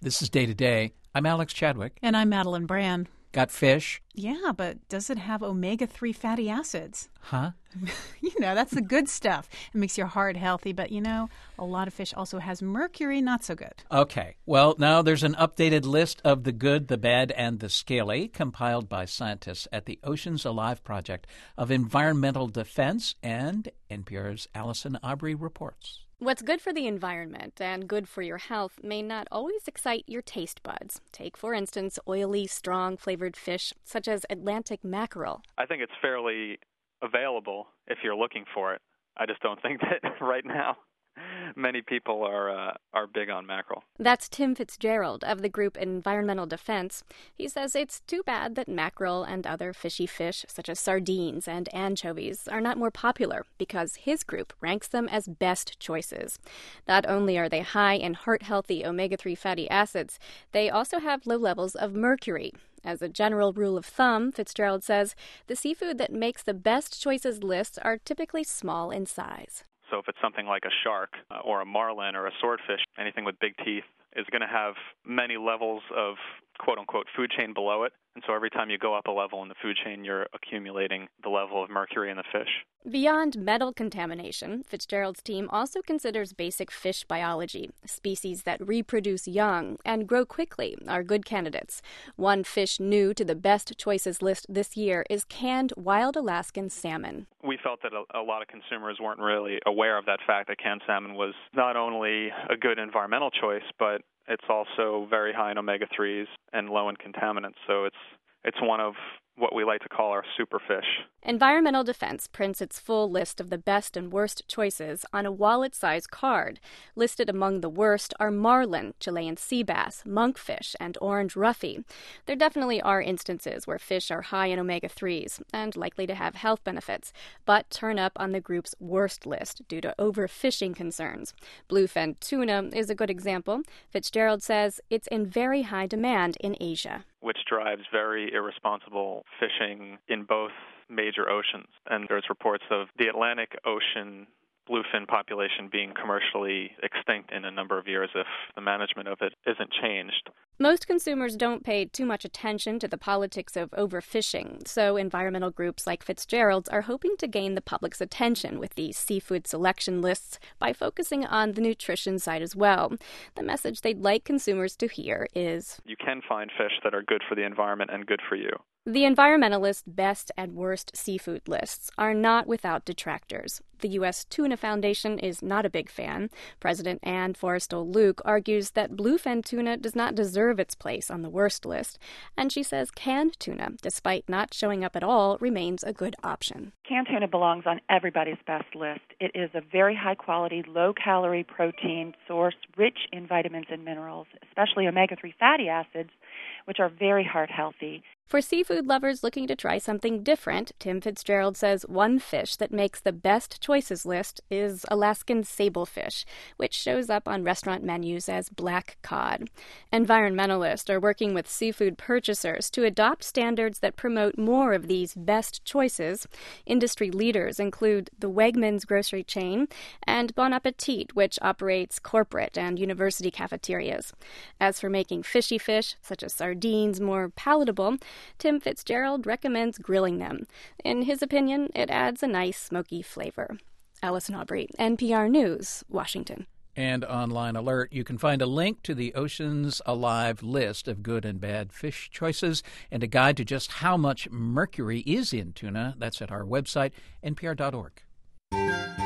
This is Day to Day. I'm Alex Chadwick. And I'm Madeline Brand. Got fish? Yeah, but does it have omega-3 fatty acids? Huh? That's the good stuff. It makes your heart healthy, but a lot of fish also has mercury, not so good. Okay. Well, now there's an updated list of the good, the bad, and the scaly compiled by scientists at the Oceans Alive Project of Environmental Defense, and NPR's Allison Aubrey reports. What's good for the environment and good for your health may not always excite your taste buds. Take, for instance, oily, strong flavored fish such as Atlantic mackerel. I think it's fairly available if you're looking for it. I just don't think that right now many people are big on mackerel. That's Tim Fitzgerald of the group Environmental Defense. He says it's too bad that mackerel and other fishy fish, such as sardines and anchovies, are not more popular because his group ranks them as best choices. Not only are they high in heart-healthy omega-3 fatty acids, they also have low levels of mercury. As a general rule of thumb, Fitzgerald says, the seafood that makes the best choices lists are typically small in size. So if it's something like a shark or a marlin or a swordfish, anything with big teeth is going to have many levels of quote-unquote food chain below it. And so every time you go up a level in the food chain, you're accumulating the level of mercury in the fish. Beyond metal contamination, Fitzgerald's team also considers basic fish biology. Species that reproduce young and grow quickly are good candidates. One fish new to the best choices list this year is canned wild Alaskan salmon. We felt that a lot of consumers weren't really aware of that fact that canned salmon was not only a good environmental choice, but it's also very high in omega-3s and low in contaminants. So it's one of what we like to call our superfish. Environmental Defense prints its full list of the best and worst choices on a wallet-sized card. Listed among the worst are marlin, Chilean sea bass, monkfish, and orange roughy. There definitely are instances where fish are high in omega-3s and likely to have health benefits, but turn up on the group's worst list due to overfishing concerns. Bluefin tuna is a good example. Fitzgerald says it's in very high demand in Asia, which drives very irresponsible fishing in both major oceans. And there's reports of the Atlantic Ocean bluefin population being commercially extinct in a number of years if the management of it isn't changed. Most consumers don't pay too much attention to the politics of overfishing, so environmental groups like Fitzgerald's are hoping to gain the public's attention with these seafood selection lists by focusing on the nutrition side as well. The message they'd like consumers to hear is, you can find fish that are good for the environment and good for you. The environmentalist best and worst seafood lists are not without detractors. The U.S. Tuna Foundation is not a big fan. President Ann Forrestal Luke argues that bluefin tuna does not deserve its place on the worst list, and she says canned tuna, despite not showing up at all, remains a good option. Canned tuna belongs on everybody's best list. It is a very high-quality, low-calorie protein source rich in vitamins and minerals, especially omega-3 fatty acids, which are very heart-healthy. For seafood lovers looking to try something different, Tim Fitzgerald says one fish that makes the best choices list is Alaskan sablefish, which shows up on restaurant menus as black cod. Environmentalists are working with seafood purchasers to adopt standards that promote more of these best choices. Industry leaders include the Wegmans grocery chain and Bon Appetit, which operates corporate and university cafeterias. As for making fishy fish, such as sardines, more palatable, Tim Fitzgerald recommends grilling them. In his opinion, it adds a nice smoky flavor. Allison Aubrey, NPR News, Washington. And online alert, you can find a link to the Oceans Alive list of good and bad fish choices and a guide to just how much mercury is in tuna. That's at our website, npr.org.